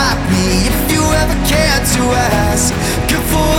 like me, if you ever cared to ask. Good for